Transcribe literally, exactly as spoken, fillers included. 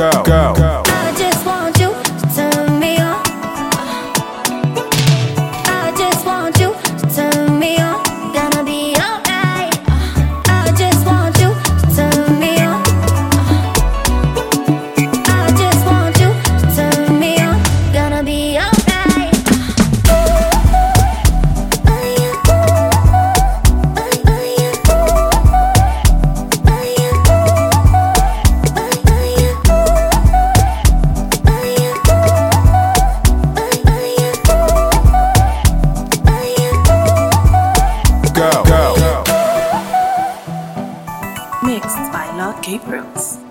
go, go, go. I just want you to turn me on. I just want you to turn me on. Gonna be alright. I just want you to turn me on. I just want you to turn me on. Gonna be alright. Go, go. Mixed by Lord Gabriels.